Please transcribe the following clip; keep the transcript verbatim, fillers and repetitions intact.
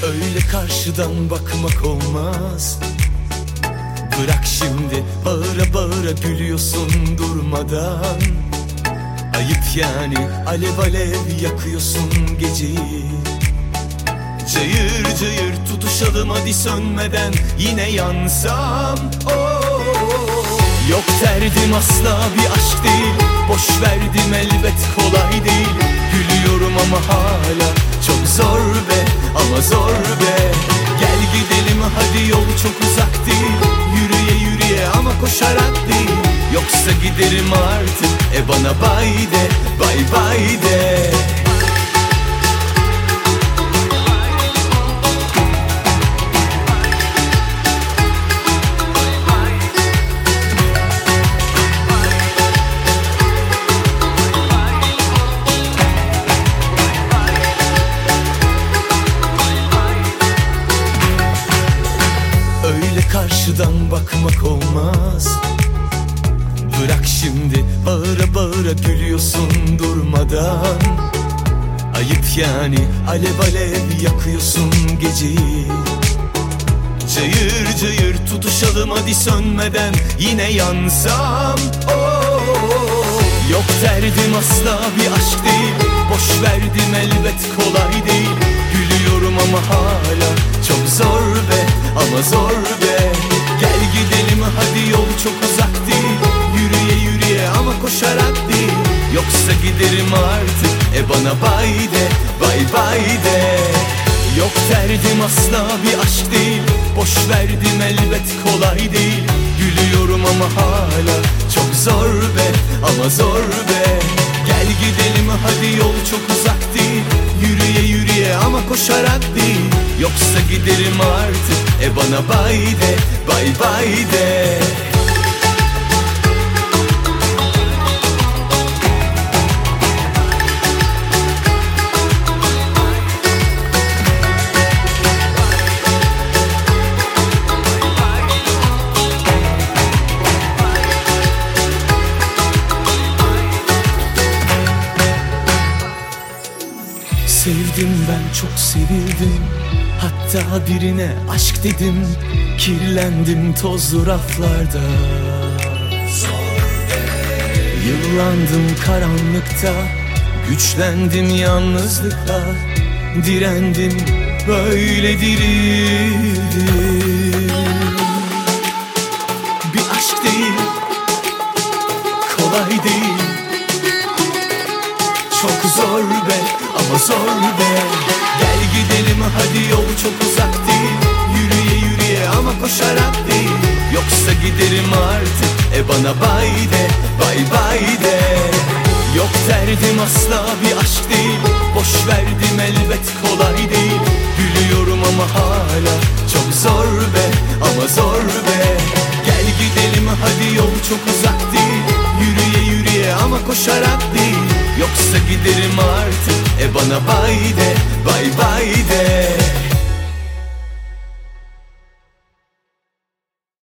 Öyle karşıdan bakmak olmaz. Bırak şimdi, bağıra bağıra gülüyorsun durmadan. Ayıp yani, alev alev yakıyorsun geceyi. Cayır cayır tutuşalım hadi sönmeden, yine yansam. Oh, yok derdim asla bir aşk değil, boş verdim elbet kolay değil. Gülüyorum ama hala çok zor be, ama zor be. Gel gidelim hadi, yol çok uzak değil. Yürüye yürüye ama koşarak değil. Yoksa giderim artık, e bana bay de, bay bay de. Karşıdan bakmak olmaz. Bırak şimdi, bağıra bağıra gülüyorsun durmadan. Ayıp yani, alev alev yakıyorsun geceyi. Cayır cayır tutuşalım hadi sönmeden, yine yansam. Oh, yok derdim asla bir aşk değil, boş verdim elbet kolay değil. Gülüyorum ama hala çok zor be, ama zor be. Gel gidelim hadi, yol çok uzak değil. Yürüye yürüye ama koşarak değil. Yoksa giderim artık, e bana bay de, bay bay de. Yok derdim asla bir aşk değil, boş verdim elbet kolay değil. Gülüyorum ama hala çok zor be, ama zor be. Gel gidelim hadi, yol çok uzak değil. Yürüye yürüye ama koşarak değil. Yoksa giderim artık, e bana bay de, bay bay de. Sevdim ben, çok sevildim. Hatta birine aşk dedim. Kirlendim tozlu raflarda. Yıllandım karanlıkta. Güçlendim yalnızlıkla. Direndim, böyle dirildim. Bir aşk değil, kolay değil. Çok zor be, ama zor be. Gel gidelim hadi, yol çok uzak değil. Yürüye yürüye ama koşarak değil. Yoksa giderim artık, e bana bay de, bay bay de. Yok derdim asla bir aşk değil, boş verdim elbet kolay değil. Gülüyorum ama hala çok zor be, ama zor be. Gel gidelim hadi, yol çok uzak değil. Yürüye yürüye ama koşarak değil. Yoksa giderim artık, e bana bay de, bay bay de.